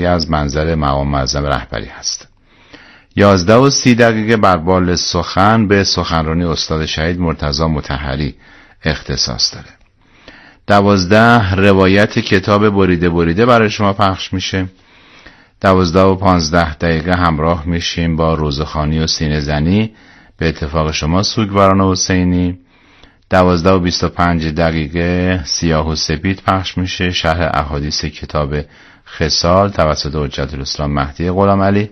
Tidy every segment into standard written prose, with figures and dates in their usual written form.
بندی از منظر مقام معظم رهبری هست. 11:30 بر بال سخن به سخنرانی استاد شهید مرتضی مطهری اختصاص داره. 12 روایت کتاب بریده بریده برای شما پخش میشه. 12:15 همراه میشیم با روزخوانی و سینه زنی به اتفاق شما سوگواران حسینی. 12:25 سیاه و سپید پخش میشه، شرح احادیث کتاب خصال توسط حجت الاسلام مهدی غلامعلی.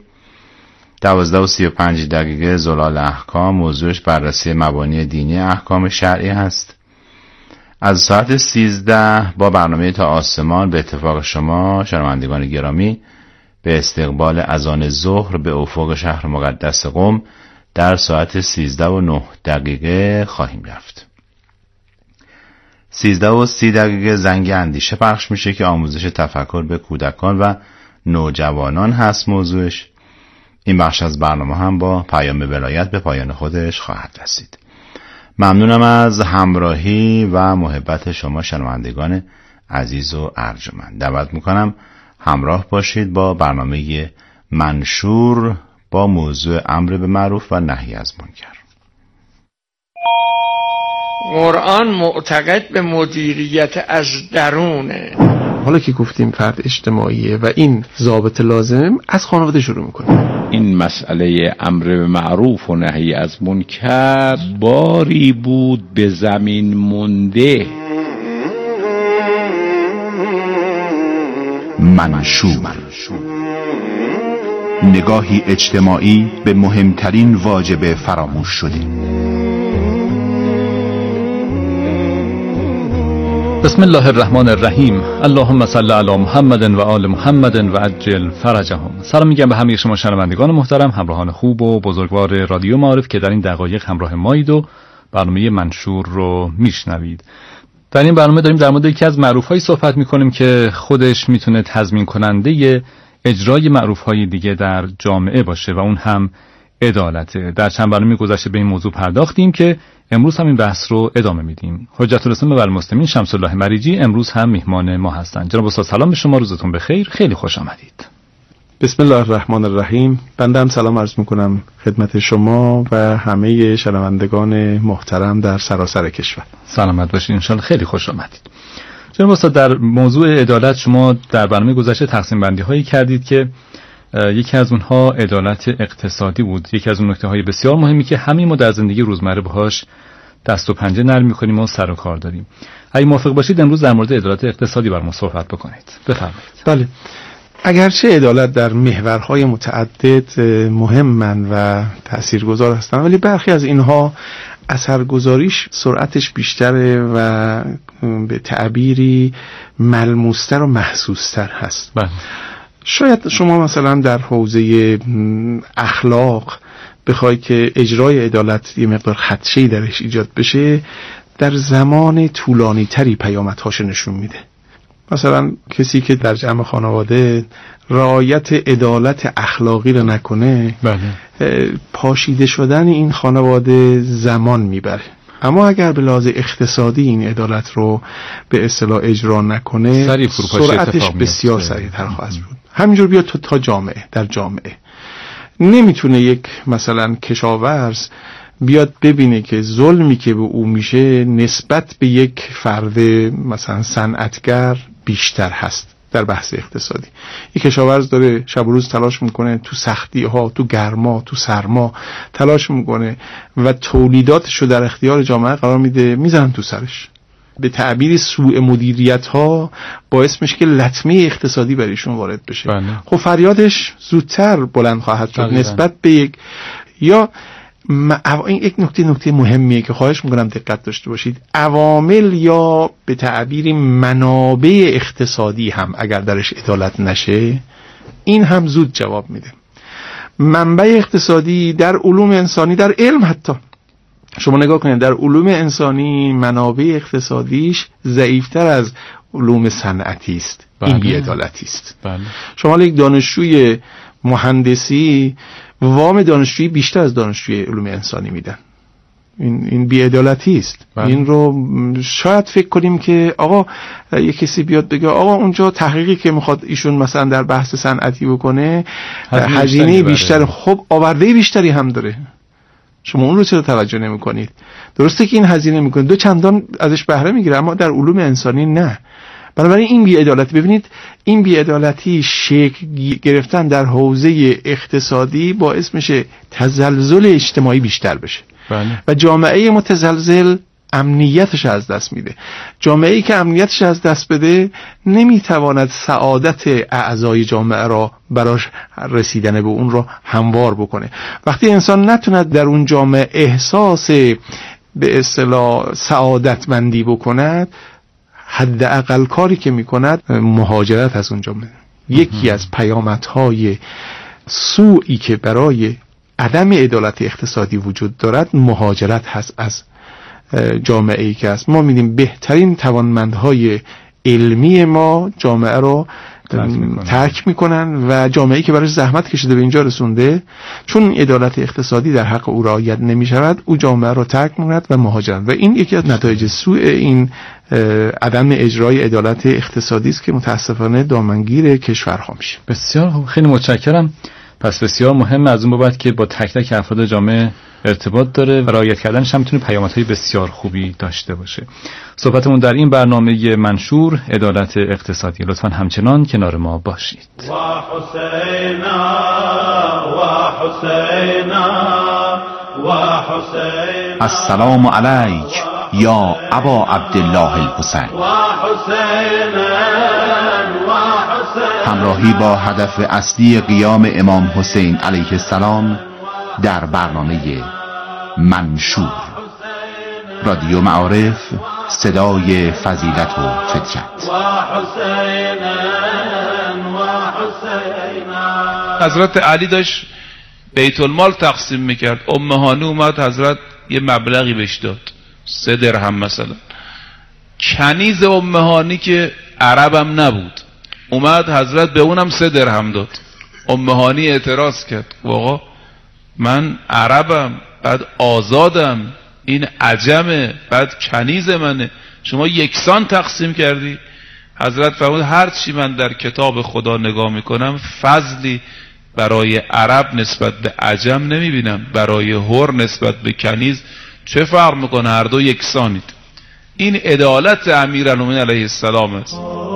12:35 زلال احکام، موضوعش بررسی مبانی دینی احکام شرعی هست. از ساعت 13 با برنامه تا آسمان به اتفاق شما شنوندگان گرامی به استقبال اذان ظهر به افق شهر مقدس قم در ساعت 13:09 خواهیم رفت. 13:30 زنگ اندیشه پخش میشه که آموزش تفکر به کودکان و نوجوانان هست موضوعش. این بخش از برنامه هم با پیام ولایت به پایان خودش خواهد رسید. ممنونم از همراهی و محبت شما شنوندگان عزیز و ارجمند. دعوت میکنم همراه باشید با برنامه منشور با موضوع امر به معروف و نهی از منکر. قرآن معتقد به مدیریت از درونه. حالا که گفتیم فرد اجتماعیه و این ضابط لازم از خانواده شروع میکنه. این مسئله امر به معروف و نهی از منکر باری بود به زمین مونده. منشور، نگاهی اجتماعی به مهمترین واجب فراموش شده. بسم الله الرحمن الرحیم. اللهم صل علی محمد و آل محمد و عجل فرجهم. سلام میگم به همه شما شنوندگان محترم، همراهان خوب و بزرگوار رادیو معارف که در این دقایق همراه مایید و برنامه منشور رو میشنوید. در این برنامه داریم در مورد یکی از معروف‌های صحبت میکنیم که خودش میتونه تضمین کننده اجرای معروف‌های دیگه در جامعه باشه و اون هم عدالته. در چند برنامه گذشته به این موضوع پرداختیم که امروز هم این بحث رو ادامه میدیم. حجت الاسلام و المسلمین شمس الله مریجی امروز هم میهمان ما هستند. جناب استاد سلام به شما، روزتون بخیر، خیلی خوش آمدید. بسم الله الرحمن الرحیم. بنده هم سلام عرض میکنم خدمت شما و همه شنوندگان محترم در سراسر کشور. سلامت باشید ان شاءالله، خیلی خوش آمدید. جناب استاد در موضوع عدالت شما در برنامه گذشته تقسیم بندی هایی کردید که یکی از اونها عدالت اقتصادی بود. یکی از اون نکته‌های بسیار مهمی که همین ما در زندگی روزمره باهاش دست و پنجه نرم می‌کنیم و سر و کار داریم. اگه موافق باشید امروز در مورد عدالت اقتصادی برام صحبت بکنید. بفرمایید. بله. اگرچه عدالت در محورهای متعدد مهمن و تاثیرگذار هستند، ولی برخی از اینها اثرگذاریش سرعتش بیشتره و به تعبیری ملموس‌تر و محسوس‌تر هست. بله. شاید شما مثلا در حوزه اخلاق بخوای که اجرای عدالت یه مقدار خدشه‌ای درش ایجاد بشه، در زمان طولانی تری پیامدهاش نشون میده. مثلا کسی که در جمع خانواده رعایت عدالت اخلاقی رو نکنه، پاشیده شدن این خانواده زمان میبره. اما اگر به لحاظ اقتصادی این عدالت رو به اصطلاح اجرا نکنه، سرعتش بسیار سریعتر خواهد بود. همینجور بیاد تا جامعه. در جامعه نمیتونه یک مثلا کشاورز بیاد ببینه که ظلمی که به او میشه نسبت به یک فرد مثلا صنعتگر بیشتر هست. در بحث اقتصادی یک کشاورز داره شب و روز تلاش میکنه، تو سختی ها، تو گرما، تو سرما تلاش میکنه و تولیداتش رو در اختیار جامعه قرار میده، میزنن تو سرش. به تعبیر سوء مدیریت ها باعث میشه که لطمه اقتصادی برایشون وارد بشه. خب فریادش زودتر بلند خواهد شد نسبت به یک این یک نکته مهمیه که خواهش میکنم دقت داشته باشید. عوامل یا به تعبیر منابع اقتصادی هم اگر درش عدالت نشه، این هم زود جواب میده. منبع اقتصادی در علوم انسانی، در علم حتی شما نگاه کنید، در علوم انسانی منابع اقتصادیش ضعیفتر از علوم صنعتی است. این بی‌عدالتی است. شما یک دانشجوی مهندسی وام دانشجویی بیشتر از دانشجوی علوم انسانی میدن. این بی‌عدالتی است. این رو شاید فکر کنیم که آقا یه کسی بیاد بگه آقا اونجا تحقیقی که میخواد ایشون مثلا در بحث صنعتی بکنه هزینه بیشتر، خب آورده بیشتری هم داره، شما اون رو چرا توجه نمی کنید؟ درسته که این هزینه میکنه، 2 چندان ازش بهره میگیره، اما در علوم انسانی نه. بنابراین این بی‌عدالتی، ببینید این بی‌عدالتی شکل گرفتن در حوزه اقتصادی باعث میشه تزلزل اجتماعی بیشتر بشه. بله. و جامعه متزلزل امنیتش از دست میده. جامعه‌ای که امنیتش از دست بده نمیتواند سعادت اعضای جامعه را براش رسیدن به اون را هموار بکنه. وقتی انسان نتوند در اون جامعه احساس به اصطلاح سعادتمندی بکند، حداقل کاری که میکند مهاجرت از اون جامعه. یکی از پیامدهای سوئی که برای عدم عدالت اقتصادی وجود دارد مهاجرت هست از جامعه ای که است. ما می‌بینیم بهترین توانمندهای علمی ما جامعه رو ترک میکنن و جامعه‌ای که براش زحمت کشیده به اینجا رسونده، چون عدالت اقتصادی در حق او رعایت نمی‌شود، او جامعه رو ترک می‌کند و مهاجرت. و این یکی از نتایج سوء این عدم اجرای عدالت اقتصادی است که متاسفانه دامنگیر کشورها میشه. بسیار خوب، خیلی متشکرم. پس بسیار مهمه از اون بابت که با تک تک افراد جامعه ارتباط داره و رعایت کردنش هم میتونه پیامدهای بسیار خوبی داشته باشه. صحبتمون در این برنامه منشور عدالت اقتصادی. لطفاً همچنان کنار ما باشید. و حسینا و حسینا و حسینا السلام علیک یا ابا عبدالله الحسین. همراهی با هدف اصلی قیام امام حسین علیه السلام در برنامه منشور. رادیو معارف، صدای فضیلت و فطرت. حضرت علی داشت بیت المال تقسیم میکرد، ام هانی اومد حضرت یه مبلغی بهش داد، 3 درهم مثلا. کنیز ام هانی که عربم نبود اومد حضرت به اونم 3 درهم داد. ام هانی اعتراض کرد، آقا من عربم، بعد آزادم، این عجمه، بعد کنیز منه، شما یکسان تقسیم کردی. حضرت فرمود هر چی من در کتاب خدا نگاه میکنم فضلی برای عرب نسبت به عجم نمیبینم، برای حر نسبت به کنیز چه فرق میکنه؟ هر دو یکسانید. این عدالت امیرالمومنین علیه السلام است.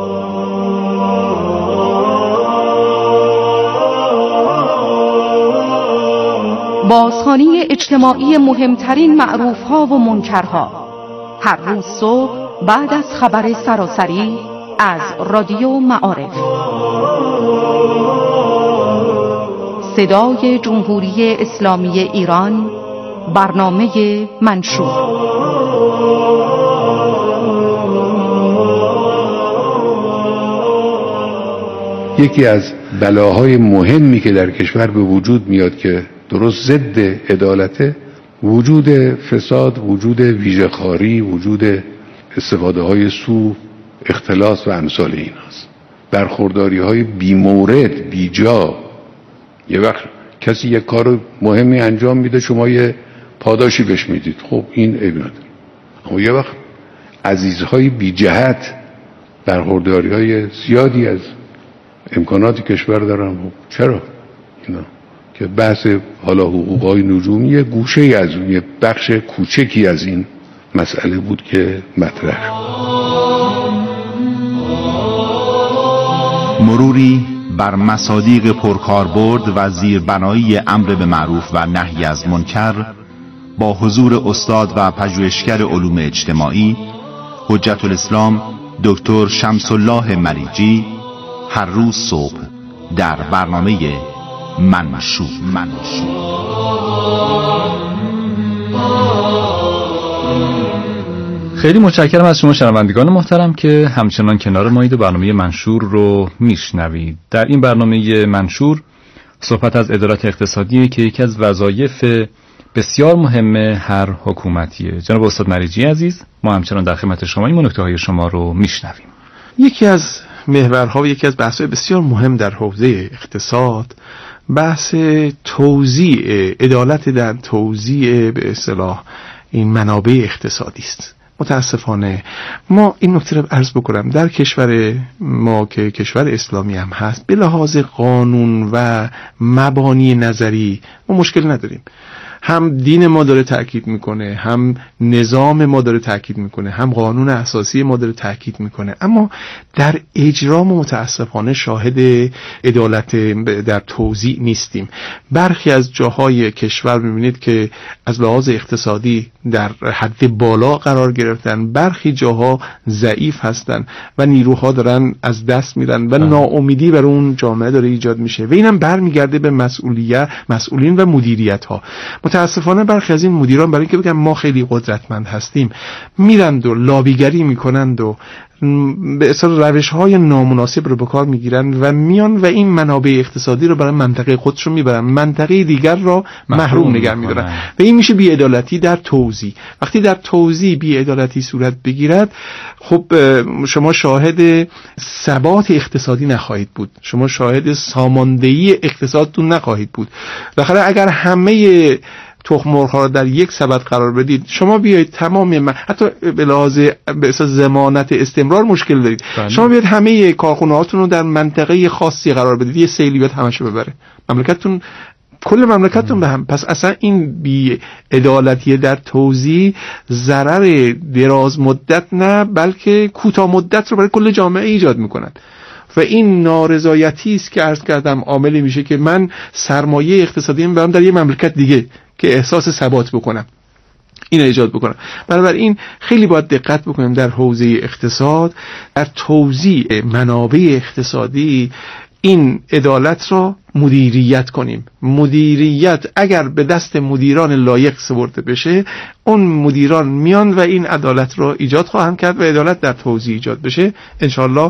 بازخوانی اجتماعی مهمترین معروف‌ها و منکرها، هر روز صبح بعد از خبر سراسری از رادیو معارف. صدای جمهوری اسلامی ایران، برنامه منشور. یکی از بلاهای مهمی که در کشور به وجود میاد که درست ضد عدالته، وجود فساد، وجود ویژه‌خواری، وجود استفاده های سو، اختلاس و امثال این هست. برخورداری های بی مورد، بی جا. یه وقت کسی یک کار مهمی انجام میده، شما یه پاداشی بهش میدید، خب این عیب نداره. اما یه وقت عزیزهای بی جهت برخورداری های زیادی از امکانات کشور دارن. چرا؟ اینا که بحث حالا حقوقهای نجومی گوشه از اون، یه بخش کوچکی از این مسئله بود که مطرح شد. مروری بر مصادیق پرکاربرد و زیربنایی امر به معروف و نهی از منکر با حضور استاد و پژوهشگر علوم اجتماعی حجت الاسلام دکتر شمس الله مریجی، هر روز صبح در برنامه منشور. خیلی متشکرم از شما شنوندگان محترم که همچنان کنار ما اید و برنامه منشور رو میشنوید. در این برنامه منشور صحبت از عدالت اقتصادی که یکی از وظایف بسیار مهم هر حکومتیه. جناب استاد مریجی عزیز، ما همچنان در خدمت شما این نکته‌های شما رو میشنویم. یکی از محورها و یکی از بحث‌های بسیار مهم در حوزه اقتصاد بحث توزیع عدالت در توزیع به اصطلاح این منابع اقتصادی است. متاسفانه ما این نکته رو عرض بکنم، در کشور ما که کشور اسلامی هم هست، به لحاظ قانون و مبانی نظری ما مشکل نداریم. هم دین ما داره تأکید میکنه، هم نظام ما داره تأکید میکنه، هم قانون اساسی ما داره تأکید میکنه، اما در اجرا ما متاسفانه شاهد عدالت در توزیع نیستیم. برخی از جاهای کشور میبینید که از لحاظ اقتصادی در حد بالا قرار گرفتن، برخی جاها ضعیف هستن و نیروها دارن از دست میرن و ناامیدی بر اون جامعه داره ایجاد میشه و اینم برمیگرده به مسئولین و مدیریت ها. متاسفانه برخی از این مدیران برای اینکه بگن ما خیلی قدرتمند هستیم میرند و لابیگری میکنند و به اصطلاح روش‌های نامناسب رو به کار میگیرن و میان و این منابع اقتصادی رو برای منطقه خودشون میبرن، منطقه دیگر را محروم نگه میدارن و این میشه بی‌عدالتی در توزیع. وقتی در توزیع بی‌عدالتی صورت بگیرد، خب شما شاهد ثبات اقتصادی نخواهید بود، شما شاهد ساماندهی اقتصادتون نخواهید بود. بالاخره اگر همه تخم مرغ‌ها رو در یک سبد قرار بدید، شما بیایید تمام حتی به لحاظ به اساس ضمانت استمرار مشکل دارید. شما بیایید همه کارخونه‌هاتون رو در منطقه خاصی قرار بدید، یه سیلی بیاد همشو ببره، مملکتتون کل مملکتتون به هم. پس اصلا این بی‌عدالتی در توزیع ضرر دراز مدت نه بلکه کوتاه مدت رو برای کل جامعه ایجاد می‌کند و این نارضایتی است که عرض کردم عاملی میشه که من سرمایه اقتصادی میبرم در یه مملکت دیگه که احساس ثبات بکنم، این ایجاد بکنم. بنابراین خیلی باید دقت بکنیم در حوزه اقتصاد، در توزیع منابع اقتصادی این عدالت را مدیریت کنیم. مدیریت اگر به دست مدیران لایق سپرده بشه، اون مدیران میان و این عدالت را ایجاد خواهند کرد و عدالت در توزیع ایجاد بشه، انشالله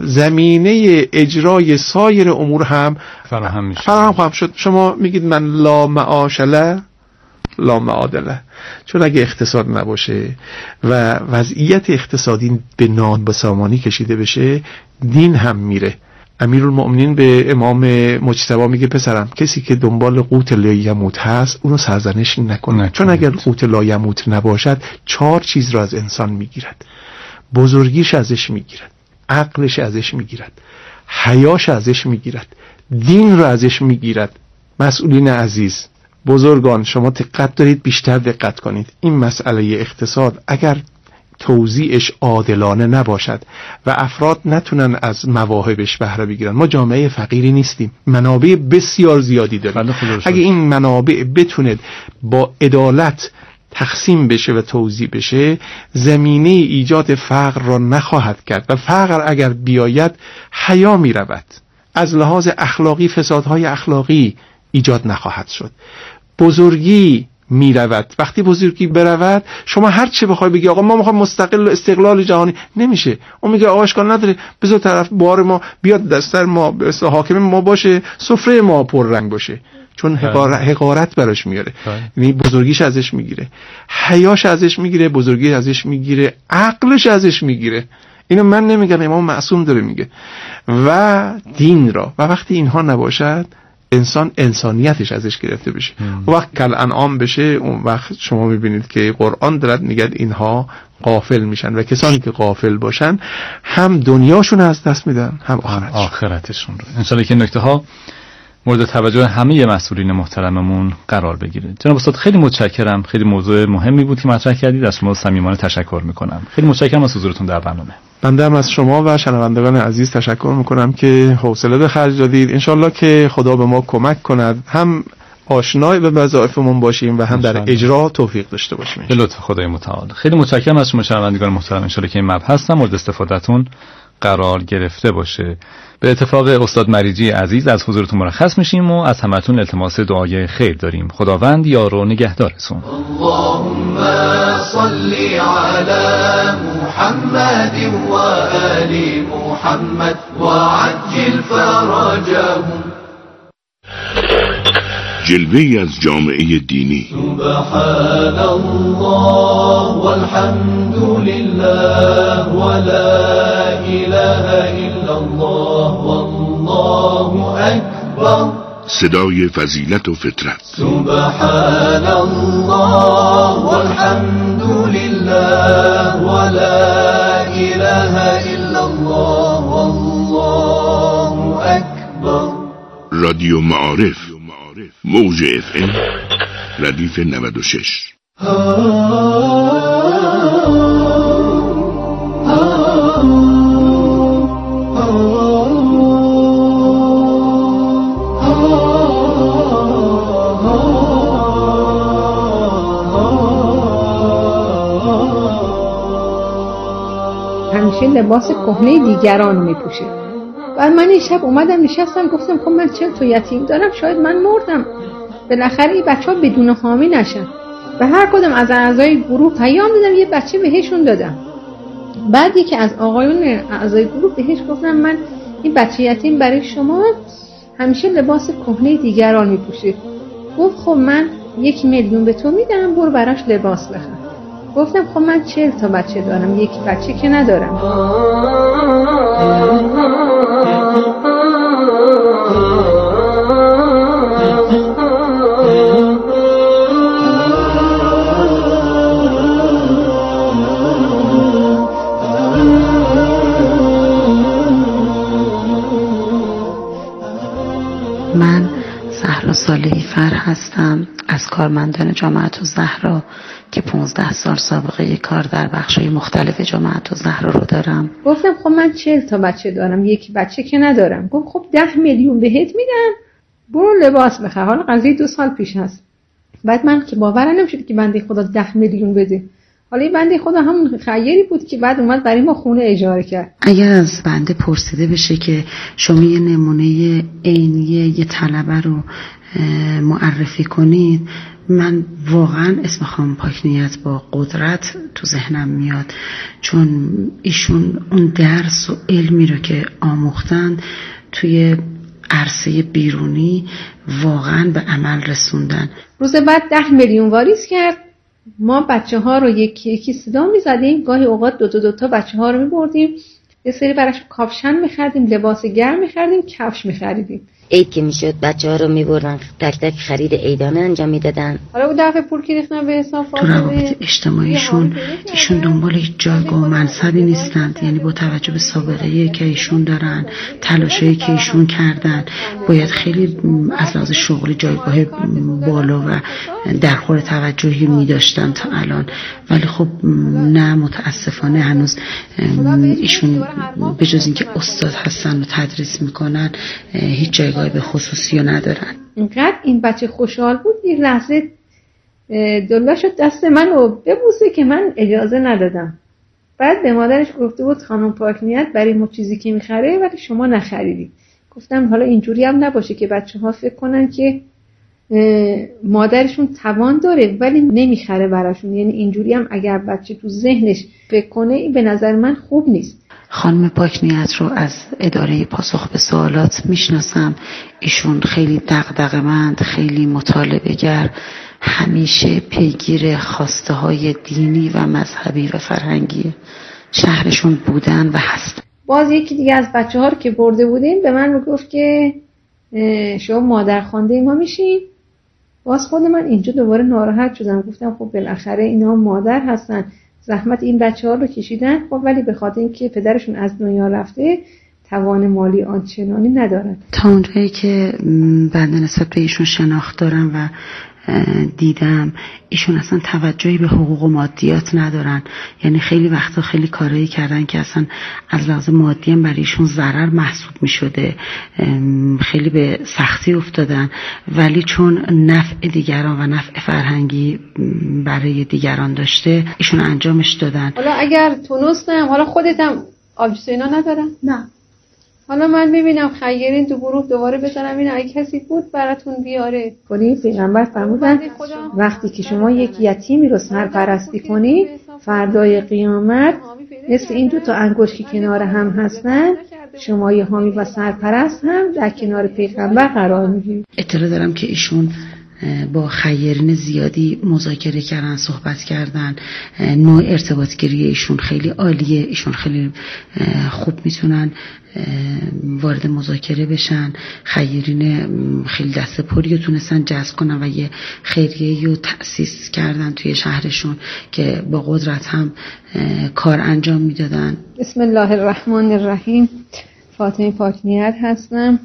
زمینه اجرای سایر امور هم فراهم خواهد شد. شما میگید من لا معاش له لا معادله، چون اگه اقتصاد نباشه و وضعیت اقتصادی به نابسامانی کشیده بشه، دین هم میره. امیرالمؤمنین به امام مجتبی میگه پسرم کسی که دنبال قوت لایموت هست اونو سرزنش نکنه، چون اگر قوت لایموت نباشد 4 چیز را از انسان میگیرد: بزرگیش ازش میگیرد، عقلش ازش میگیرد، حیاش ازش میگیرد، دین را ازش میگیرد. مسئولین عزیز، بزرگان، شما دقت دارید، بیشتر دقت کنید. این مسئله اقتصاد اگر توزیعش عادلانه نباشد و افراد نتونن از مواهبش بهره بگیرن، ما جامعه فقیری نیستیم، منابع بسیار زیادی داریم. اگه این منابع بتونه با عدالت تقسیم بشه و توزیع بشه، زمینه ایجاد فقر را نخواهد کرد و فقر اگر بیاید حیا می رود. از لحاظ اخلاقی فسادهای اخلاقی ایجاد نخواهد شد. بزرگی می رود. وقتی بزرگی برود، شما هر چه بخوای بگی آقا ما میخوایم مستقل و استقلال جهانی، نمیشه. اون میگه آقا اشکال نداره، بذار طرف بار ما بیاد دستر ما به اصطلاح حاکم ما باشه، سفره ما پر رنگ باشه، چون حقارت براش میاره. یعنی بزرگیش ازش میگیره، حیاش ازش میگیره، بزرگی ازش میگیره، عقلش ازش میگیره. اینو من نمیگم، امام معصوم داره میگه. و دین را، و وقتی اینها نباشد انسان انسانیتش ازش گرفته بشه، وقت کل انعام بشه، اون وقت شما میبینید که قرآن دارد میگه اینها غافل میشن و کسانی که غافل باشن هم دنیاشون از دست میدن هم آخرتشون رو. انشالله که این نکته ها مورد توجه همه مسئولین محترممون قرار بگیره. جناب استاد خیلی متشکرم، خیلی موضوع مهمی بود که مطرح کردید، از شما صمیمانه تشکر میکنم. خیلی متشکرم از حضورتون در برنامه. بنده هم از شما و شنوندگان عزیز تشکر میکنم که حوصله به خرج دادید. انشالله که خدا به ما کمک کند، هم آشنای به وظایفمون باشیم و هم در اجرا توفیق داشته باشیم به لطف خدای متعال. خیلی متشکرم از شما شنوندگان محترم. انشالله که این مبحث هم مورد استفادهتون قرار گرفته باشه. به اتفاق استاد مریجی عزیز از حضورتون مرخص میشیم و از همتون التماس دعای خیر داریم. خداوند یار و نگهدارتون. اللهم صل علی محمد و آل محمد و عجل فرجهم. جلوه‌ای از جامعه دینی. سبحان الله والحمد لله ولا اله الا الله والله اکبر. صدای فضیلت و فطرت. سبحان الله والحمد لله ولا اله الا الله والله اکبر. رادیو معارف، موج FM ردیف 96. همیشه لباس کهنه دیگران میپوشه. بعد من این شب اومدم نشستم گفتم خب من 40 تا یتیم دارم، شاید من مردم، بالاخره این بچه‌ها بدون حامی نشن. و هر کدوم از اعضای گروه پیام دادم، یه بچه بهشون دادم. بعد یکی از آقایون اعضای گروه بهش گفتم من این بچه یتیم برای شما همیشه لباس کهنه دیگران میپوشه. گفت خب من 1 میلیون به تو میدم، برو براش لباس بخر. گفتم خب من 40 تا بچه دارم، 1 بچه که ندارم. من زهرا صالحی فر هستم، از کارمندان جامعة الزهرا که 15 سال سابقه کار در بخش‌های مختلف جامعة الزهرا رو دارم. گفتم خب من 40 تا بچه دارم، 1 بچه که ندارم. گفت خب 10 میلیون بهت میدم، برو لباس بخر. حالا قضیه 2 سال پیش هست. بعد من که باورم نمیشد که بنده خدا 10 میلیون بده. حالا این بنده خدا همون خیری بود که بعد اومد برای ما خونه اجاره کرد. اگر از بنده پرسیده بشه که شما یه نمونه عینی یه طلبه رو معرفی کنید، من واقعا اسم خانم پاکنیت با قدرت تو ذهنم میاد، چون ایشون اون درس و علمی رو که آموختن توی عرصه بیرونی واقعا به عمل رسوندن. روز بعد 10 میلیون واریز کرد. ما بچه ها رو یکی یکی صدا میزدیم، گاهی اوقات دو تا بچه ها رو میبردیم، یه سری براش کاپشن میخردیم، لباس گرم میخردیم، کفش میخریدیم. عید که میشد بچه ها رو میبردن تک تک خرید عیدانه انجام میدادن. حالا اون دفعه پول که ریختن به حساب تو روابط اجتماعیشون ایشون دنبال هیچ جایگاه و منصبی نیستند، یعنی با توجه به سابقه‌ای که ایشون دارن، تلاشایی که ایشون کردن، باید خیلی از لحاظ شغل جایگاه بالا و درخور توجهی میداشتن تا الان، ولی خب نه، متاسفانه هنوز ایشون به جز اینکه استاد هستن و تدریس میکنن هیچ جایگاه به خصوصی ندارن. اینقدر این بچه خوشحال بود، یک لحظه دلوا شد دست منو ببوسه که من اجازه ندادم. بعد به مادرش گفته بود خانم پاکنیت برای ما چیزی که میخره ولی شما نخریدی. گفتم حالا اینجوری هم نباشه که بچه ها فکر کنن که مادرشون توان داره ولی نمیخره براشون، یعنی اینجوری هم اگر بچه تو ذهنش فکر کنه این به نظر من خوب نیست. خانم پاکنیت رو از اداره پاسخ به سوالات میشناسم. ایشون خیلی دغدغه‌مند، خیلی مطالبه‌گر، همیشه پیگیر خواسته های دینی و مذهبی و فرهنگی شهرشون بودن و هست. باز یکی دیگه از بچه ها رو که برده بودیم به من میگفت که شما مادرخوانده ما میشین. باز خود من اینجا دوباره ناراحت شدم، گفتم خب بالاخره اینا مادر هستن، زحمت این بچه‌ها رو کشیدن، خب ولی به خاطر اینکه پدرشون از دنیا رفته توان مالی آنچنانی ندارن. تا اونجایی که بنده نسبت به ایشون شناخت دارم و دیدم، ایشون اصلا توجهی به حقوق و مادیات ندارن. یعنی خیلی وقتا خیلی کارایی کردن که اصلا از لحاظ مادی هم برای ایشون ضرر محسوب می شده، خیلی به سختی افتادن، ولی چون نفع دیگران و نفع فرهنگی برای دیگران داشته ایشون انجامش دادن. حالا اگر تونستم، حالا خودتم آبجوز اینا ندارم؟ نه. حالا من ببینم خیرین تو گروه دوباره بزنم اینا اگه کسی بود براتون بیاره کنی. پیغمبر فرمودن وقتی که شما یک یتیمی رو سرپرستی کنی فردای قیامت مثل این 2 تا انگشت که کنار هم هستن شما یه حامی و سرپرست هم در کنار پیغمبر قرار میگیرید. اطلاع دارم که ایشون با خیرین زیادی مذاکره کردن، صحبت کردن. نوع ارتباط گیری ایشون خیلی عالیه، ایشون خیلی خوب میتونن وارد مذاکره بشن. خیرین خیلی دست پری رو تونستن جذب کنن و یه خیریه رو تأسیس کردن توی شهرشون که با قدرت هم کار انجام میدادن. بسم الله الرحمن الرحیم. فاطمه پاکنیت هستم،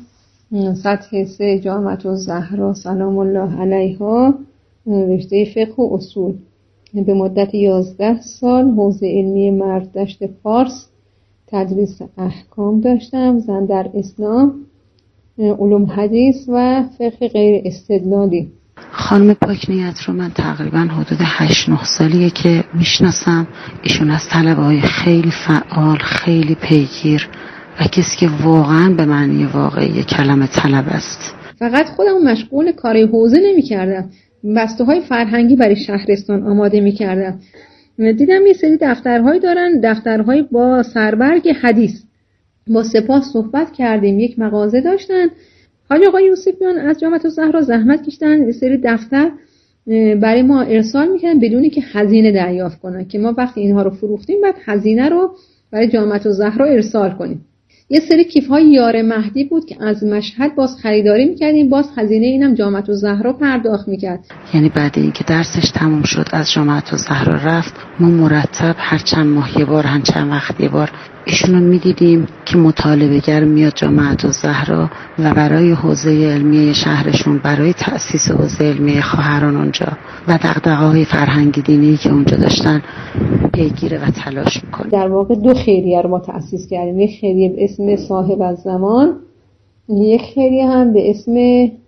سطح 3 جامعة الزهرا سلام الله علیها، رشته فقه و اصول. به مدت 11 سال حوزه علمی مرددشت فارس تدریس احکام داشتم، زن در اسلام، علوم حدیث و فقه غیر استدلالی. خانم پاکنیت رو من تقریبا حدود 8-9 سالیه که میشناسم. ایشون از طلبه‌های خیلی فعال، خیلی پیگیر و کسی که واقعا به معنی واقعی کلمه طلب است. فقط خودم مشغول کار حوزه نمی کردم، بسته های فرهنگی برای شهرستان آماده می کردم. دیدم یه سری دفترهایی دارن، دفترهایی با سربرگ حدیث. با سپاه صحبت کردیم، یک مغازه داشتن. حاج آقای یوسفیان از جامعة الزهرا زحمت کشیدن، یه سری دفتر برای ما ارسال میکنن بدونی که هزینه دریافت کنن که ما وقتی اینها رو فروختیم بعد هزینه رو برای جامعة الزهرا ارسال کنیم. یه سری کیف‌های یار مهدی بود که از مشهد باز خریداری می‌کردیم، باز هزینه اینم جامعة الزهرا پرداخت می‌کرد. یعنی بعد اینکه درسش تموم شد از جامعة الزهرا رفت، ما مرتب هر چند ماه یه بار، هر چند وقت یه بار ایشونو می‌دیدیم که مطالبه‌گر میاد جامعة الزهرا و برای حوزه علمی شهرشون، برای تأسیس حوزه علمی خواهران اونجا و دغدغه‌های فرهنگی دینی که اونجا داشتن پیگیره و تلاش می‌کنه. در واقع 2 خیریه رو ما تأسیس کردیم، یک خیریه به اسم صاحب الزمان، یک خیریه هم به اسم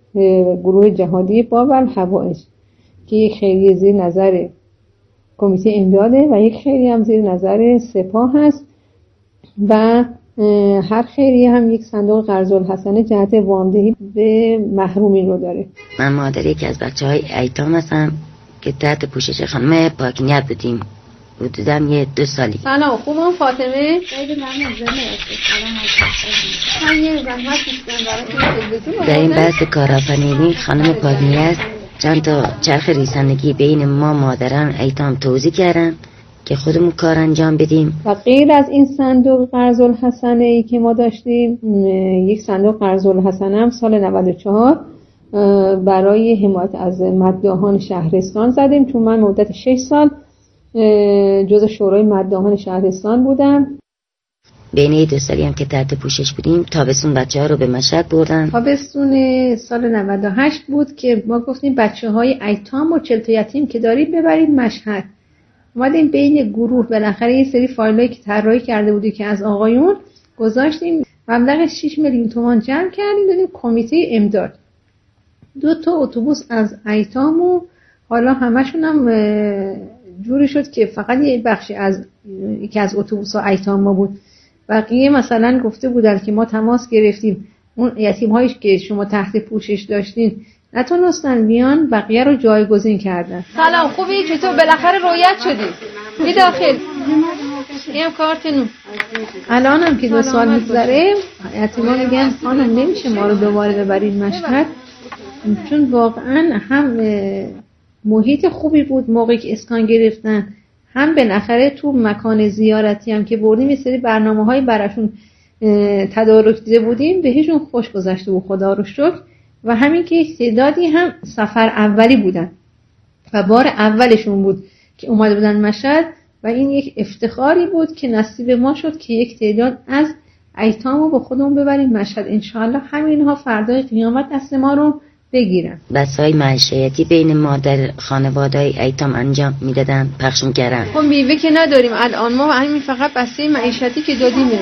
گروه جهادی باب الحوائج که یک خیریه زیر نظر کمیته امداده و یک خیریه هم زیر نظر سپاه هست و هر خیریه هم یک صندوق قرض الحسنه جهت وامدهی به محرومین رو داره. من مادر یکی از بچه‌های ایتام هستم که تحت پوشش خانم پاکنیت بودیم حدوداً 2 سالی. سلام، خوبم فاطمه؟ در این بحث کارآفرینی خانم پاکنیت چند تا چرخ ریسندگی بین ما مادران ایتام توزیع کردن که خودمون کار انجام بدیم. و غیر از این صندوق قرض الحسنه ای که ما داشتیم، یک صندوق قرض الحسنه هم سال 94 برای حمایت از مداحان شهرستان زدیم، چون من مدت 6 سال جزء شورای مداحان شهرستان بودم. بین 2 سالی هم که تحت پوشش بودیم تابستون بچه‌ها رو به مشهد بردن. تابستون سال 98 بود که ما گفتیم بچه‌های ایتام و 40 تا یتیم که دارید ببرید مشهد. اومدیم بین گروه بالاخره یه سری فایلایی که طراحی کرده بودی که از آقایون گذاشتیم، مبلغ 6 میلیون تومان جمع کردیم دادیم کمیته امداد. 2 تا اتوبوس از ایتام و حالا همشون هم جوری شد که فقط یه بخشی از یکی از اتوبوس‌ها ایتام ما بود، بقیه مثلا گفته بودن که ما تماس گرفتیم اون یتیم‌هایی که شما تحت پوشش داشتین نتونستن بیان، بقیه رو جایگزین کردن. سلام، خوبی؟ چطور بالاخره رویت شدی؟ بی داخل اینم کارتنون. الان هم که 2 سال میگذره یتیما میگن خانم نمیشه ما رو دوباره ببرید مشهد، چون واقعا هم محیط خوبی بود موقعی که اسکان گرفتن، هم بالاخره تو مکان زیارتی هم که بردیم یه سری برنامه‌های براشون تدارک دیده بودیم، بهشون خوش گذشته و خدا رو شکر. و همین که تعدادی هم سفر اولی بودن و بار اولشون بود که اومده بودن مشهد و این یک افتخاری بود که نصیب ما شد که یک تعداد از ایتام رو با خودمون ببریم مشهد. انشاءالله همینها فردای قیامت دست ما رو بگیرن. بسای معیشتی بین ما در خانواده‌های ایتام انجام میدادن، پخش میکردن. خب میوه که نداریم الان، ما همین فقط بسته معیشتی که دادیمه.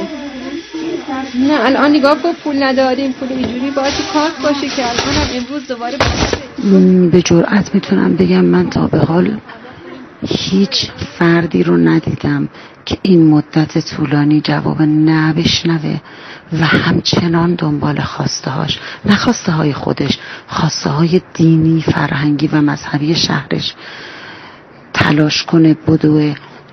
نه الان نگاه کن پول نداریم، پول اینجوری باید کارت باشه که الان هم امروز دوباره به جرئت میتونم بگم من تا به حال هیچ فردی رو ندیدم که این مدت طولانی جواب نه بشنوه و همچنان دنبال خواسته هاش، نه خواسته های خودش، خواسته های دینی، فرهنگی و مذهبی شهرش تلاش کنه بدوه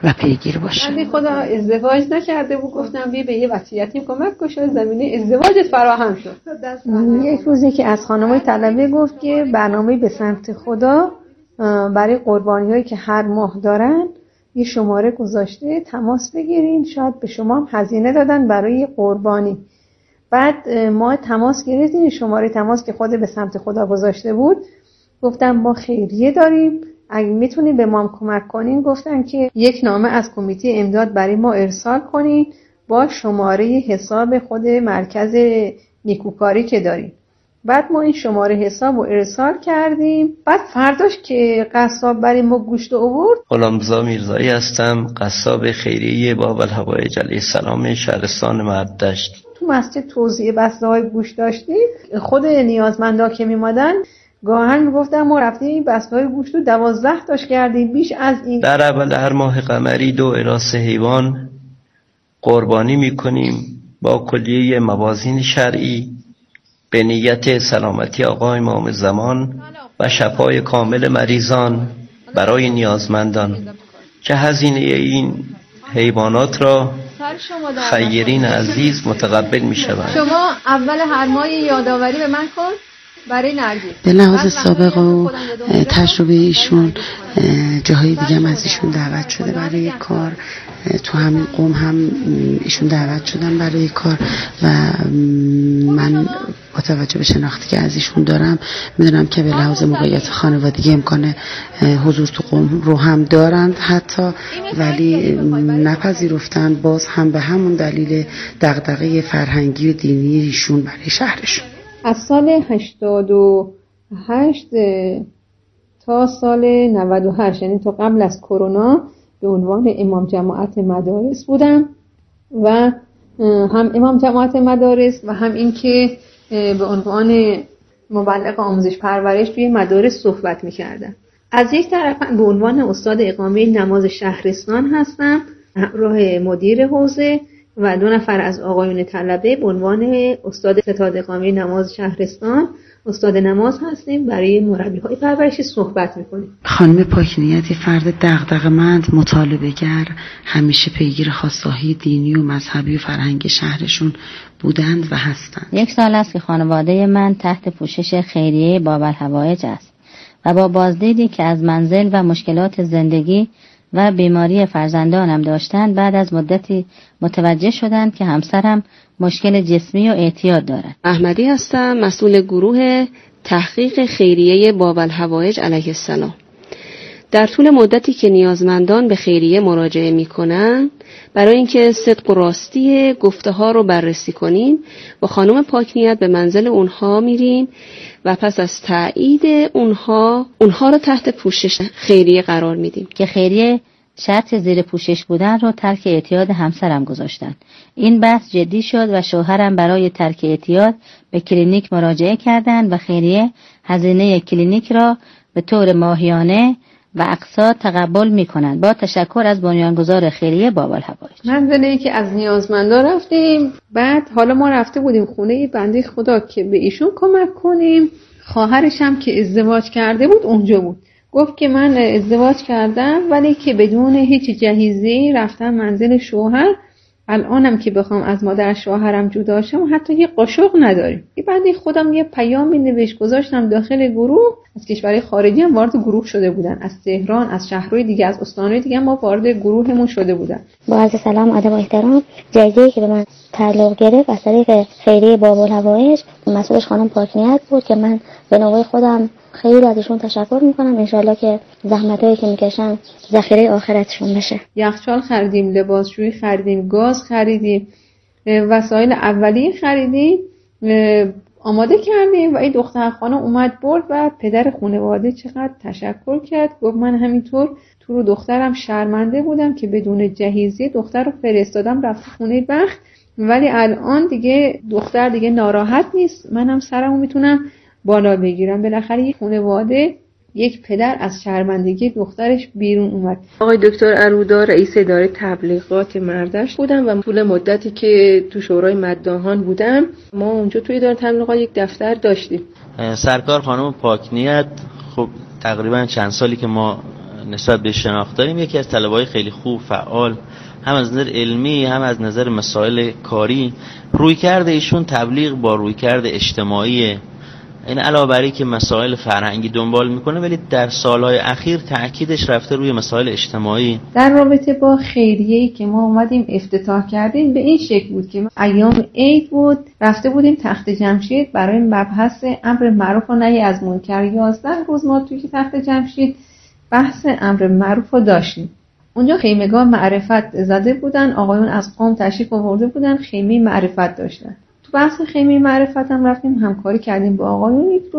و پیگیر باشه. ولی خدا ازدواج نکرده بود، گفتم بیا به یه بچه یتیم کمک کن، زمینه ازدواجت فراهم شد. یک روزی که از خانمای طلبه گفت که برنامه به سمت خدا برای قربانی‌هایی که هر ماه دارن یه شماره گذاشته، تماس بگیرین، شاید به شما هم هزینه دادن برای قربانی. بعد ما تماس گرفتیم، شماره تماس که خود به سمت خدا گذاشته بود. گفتم ما خیریه داریم، اگه میتونین به ما کمک کنین. گفتن که یک نامه از کمیته امداد برای ما ارسال کنین با شماره حساب خود مرکز نیکوکاری که داریم. بعد ما این شماره حساب رو ارسال کردیم. بعد فرداش که قصاب برای ما گوشت آورد، غلامرضا میرزایی هستم، قصاب خیریه باب الهوایج علیه السلام شهرستان مردشت. تو مسجد توزیع بسته‌های گوشت داشتیم. خود نیازمندا که میمادن گاهن میگفتن ما رفتیم بسته‌های گوشت رو 12 تاش کردیم، بیش از این. در اول هر ماه قمری 2 الی 3 حیوان قربانی میکنیم با کلیه موازین شرعی به نیت سلامتی آقا امام زمان و شفای کامل مریضان برای نیازمندان که هزینه این حیوانات را خیرین عزیز متقبل می شوند. شما اول هر ماه یادآوری به من کن برای نرگس. به لحاظ سابقه و تجربه ایشون جاهای دیگه هم از ایشون دعوت شده برای کار، تو همین قوم هم ایشون دعوت شدن برای کار و من با توجه به شناختی که از ایشون دارم میدونم که به لحاظ موقعیت خانوادگی امکان حضور تو قوم رو هم دارند حتی، ولی نپذیرفتن باز هم به همون دلیل دغدغه فرهنگی و دینی ایشون برای شهرشون. از سال 88 تا سال 98 یعنی تا قبل از کرونا به عنوان امام جماعت مدارس بودم و هم امام جماعت مدارس و هم این که به عنوان مبلغ آموزش پرورش توی مدارس صحبت می‌کردم. از یک طرف به عنوان استاد اقامه نماز شهرستان هستم، همراه مدیر حوزه و 2 نفر از آقایون طلبه به عنوان استاد ستاد اقامه نماز شهرستان استاد نماز هستیم. برای مربی‌های پرورشی صحبت می‌کنیم. خانم پاکنیتی فرد دغدغه‌مند، مطالبه‌گر، همیشه پیگیر خواسته‌های دینی و مذهبی و فرهنگی شهرشون بودند و هستند. 1 سال است که خانواده من تحت پوشش خیریه باب الهوایج است و با بازدیدی که از منزل و مشکلات زندگی و بیماری فرزندانم داشتند، بعد از مدتی متوجه شدند که همسرم مشکل جسمی و اعتیاد دارد. احمدی هستم، مسئول گروه تحقیق خیریه باب الهوایج علیه السلام. در طول مدتی که نیازمندان به خیریه مراجعه می‌کنند، برای اینکه صدق و راستی گفته‌ها رو بررسی کنیم، با خانم پاکنیت به منزل اونها میریم و پس از تایید اونها رو تحت پوشش خیریه قرار میدیم. که خیریه شرط زیر پوشش بودن رو ترک اعتیاد همسرم گذاشتن. این بحث جدی شد و شوهرم برای ترک اعتیاد به کلینیک مراجعه کردند و خیریه هزینه کلینیک را به طور ماهیانه و اقساط تقبل می‌کنند. با تشکر از بنیانگذار خیریه باب الهوایج. منزلی که از نیازمندان رفتیم، بعد حالا ما رفته بودیم خونه بنده خدا که به ایشون کمک کنیم. خواهرش هم که ازدواج کرده بود اونجا بود. گفت که من ازدواج کردم ولی که بدون هیچ جهیزی رفتم منزل شوهر. الانم که بخوام از مادر شوهرم جدا شم حتی یه قاشق نداریم. بعد خودم یه پیامی نوشت گذاشتم داخل گروه. از کشورهای خارجی هم وارد گروه شده بودن، از تهران، از شهرهای دیگه، از استانهای دیگه ما وارد گروهمون شده بودن. با عرض سلام، ادب و احترام. جایزه‌ای که به من تعلق گرفت از طریق خیریه باب الهوایج، مسئولش خانم پاکنیت بود که من به نوبه خودم خیلی ازشون تشکر میکنم. انشالله که زحمتایی که میکشن ذخیره آخرتشون بشه. یخچال خریدیم، لباسشویی خریدیم، گاز خریدیم، وسایل اولیه خریدیم، آماده کردیم و این دختر خانم اومد برد و پدر خانواده چقدر تشکر کرد. گفت من همینطور تو رو دخترم شرمنده بودم که بدون جهیزیه دختر رو فرستادم رفت خونه بخت، ولی الان دیگه دختر دیگه ناراحت نیست، منم سرمو میتونم بالا بگیرم. بالاخره یک خانواده، یک پدر از شرمندگی دخترش بیرون اومد. آقای دکتر ارودا رئیس اداره تبلیغات مردشت بودم و طول مدتی که تو شورای مداحان بودم ما اونجا توی اداره تبلیغات یک دفتر داشتیم. سرکار خانم پاکنیت خب تقریبا چند سالی که ما نسبت به شناخت داریم. یکی از طلبه‌های خیلی خوب، فعال، هم از نظر علمی هم از نظر مسائل کاری. رویکرد ایشون تبلیغ با رویکرد اجتماعی، این علاوه بر اینکه مسائل فرهنگی دنبال میکنه، ولی در سالهای اخیر تأکیدش رفته روی مسائل اجتماعی. در رابطه با خیریه‌ای که ما اومدیم افتتاح کردیم به این شکل بود که ایام عید بود، رفته بودیم تخت جمشید برای مبحث امر معروف و نهی از منکر. 11 روز ما توی تخت جمشید بحث امر معروف رو داشتیم. اونجا خیمگاه معرفت زده بودن، آقایون از قم تشریف آورده بودن، خیمه معرفت داشتن. تو بحث خیمه معرفت هم رفتیم همکاری کردیم با آقایون. یک